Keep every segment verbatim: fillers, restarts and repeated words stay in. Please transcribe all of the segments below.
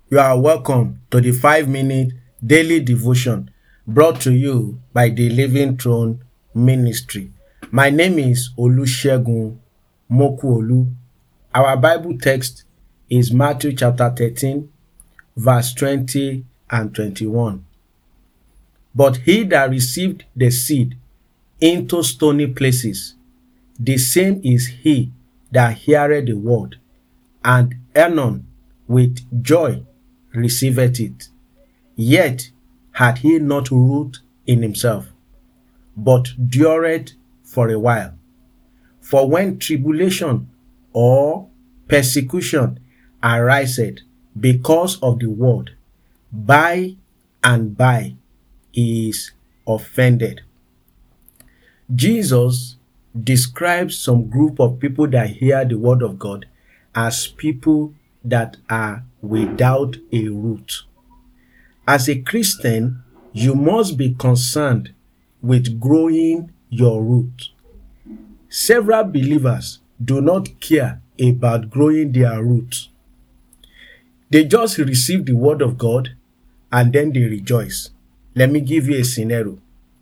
You are welcome to the five minute daily devotion brought to you by the Living Throne Ministry. My name is Olusegun Mokuolu. Our Bible text is Matthew chapter thirteen, verse twenty and twenty-one. But he that received the seed into stony places, the same is he that heareth the word, and anon with joy receiveth it. Yet had he not root in himself, but dureth for a while. For when tribulation or persecution ariseth because of the word, by and by he is offended. Jesus describes some group of people that hear the word of God as people that are without a root. As a Christian, you must be concerned with growing your root. Several believers do not care about growing their root. They just receive the word of God and then they rejoice. Let me give you a scenario.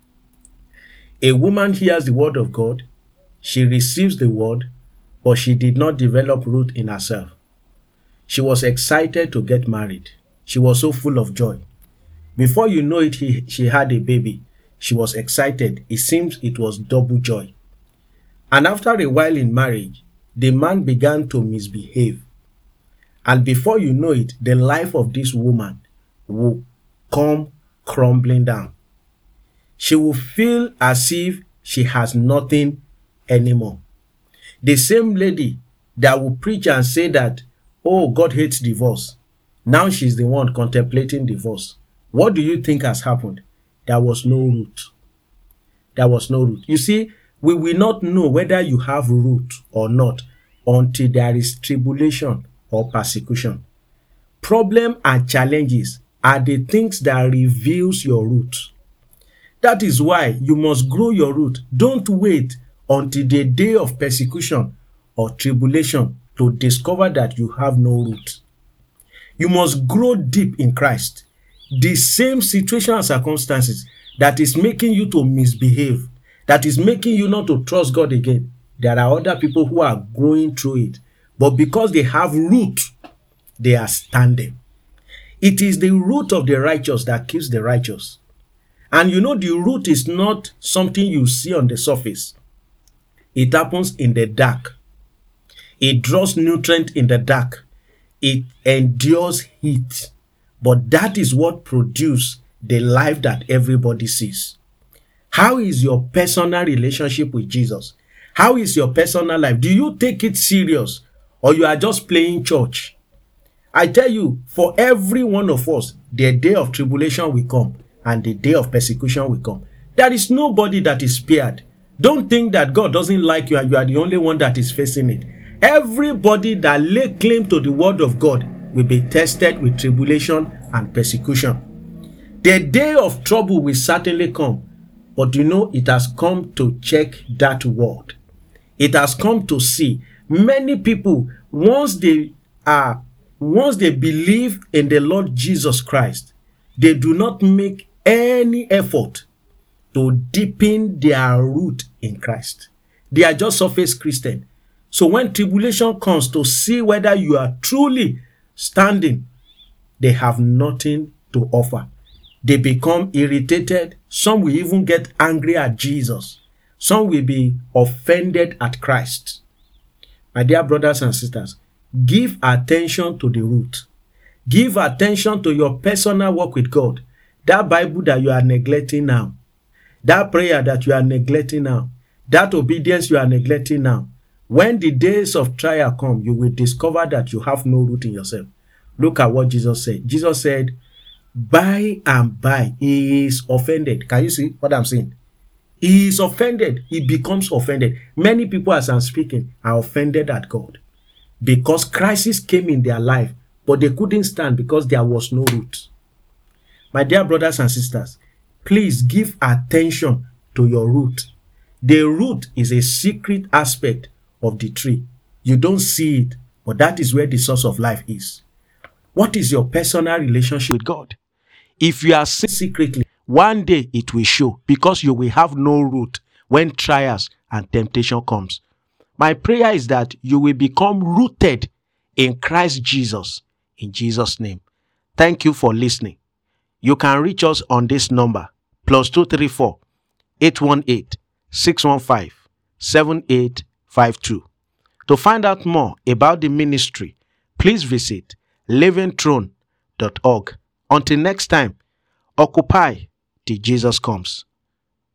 A woman hears the word of God, she receives the word, but she did not develop root in herself. She was excited to get married. She was so full of joy. Before you know it, he, she had a baby. She was excited. It seems it was double joy. And after a while in marriage, the man began to misbehave. And before you know it, the life of this woman will come crumbling down. She will feel as if she has nothing anymore. The same lady that will preach and say that, oh, God hates divorce. Now she's the one contemplating divorce. What do you think has happened? There was no root. There was no root. You see, we will not know whether you have root or not until there is tribulation or persecution. Problem and challenges are the things that reveals your root. That is why you must grow your root. Don't wait until the day of persecution or tribulation to discover that you have no root. You must grow deep in Christ. The same situation and circumstances that is making you to misbehave, that is making you not to trust God again, there are other people who are going through it. But because they have root, they are standing. It is the root of the righteous that keeps the righteous. And you know, the root is not something you see on the surface. It happens in the dark. It draws nutrient in the dark. It endures heat. But that is what produces the life that everybody sees. How is your personal relationship with Jesus? How is your personal life? Do you take it serious or you are just playing church? I tell you, for every one of us, the day of tribulation will come and the day of persecution will come. There is nobody that is spared. Don't think that God doesn't like you and you are the only one that is facing it. Everybody that lay claim to the word of God will be tested with tribulation and persecution. The day of trouble will certainly come, but you know it has come to check that word. It has come to see many people, once they are, once they believe in the Lord Jesus Christ, they do not make any effort to deepen their root in Christ. They are just surface Christian. So when tribulation comes to see whether you are truly standing, they have nothing to offer. They become irritated. Some will even get angry at Jesus. Some will be offended at Christ. My dear brothers and sisters, give attention to the root. Give attention to your personal work with God. That Bible that you are neglecting now, that prayer that you are neglecting now, that obedience you are neglecting now, when the days of trial come, you will discover that you have no root in yourself. Look at what Jesus said. Jesus said, by and by, he is offended. Can you see what I'm saying? He is offended. He becomes offended. Many people, as I'm speaking, are offended at God because crisis came in their life, but they couldn't stand because there was no root. My dear brothers and sisters, please give attention to your root. The root is a secret aspect of the tree. You don't see it, but that is where the source of life is. What is your personal relationship with God? If you are sin secretly, one day it will show, because you will have no root when trials and temptation comes. My prayer is that you will become rooted in Christ Jesus, in Jesus' name. Thank you for listening. You can reach us on this number, plus two three four, eight one eight, six one five, seven eight five two. To find out more about the ministry, please visit living throne dot org. Until next time, occupy till Jesus comes.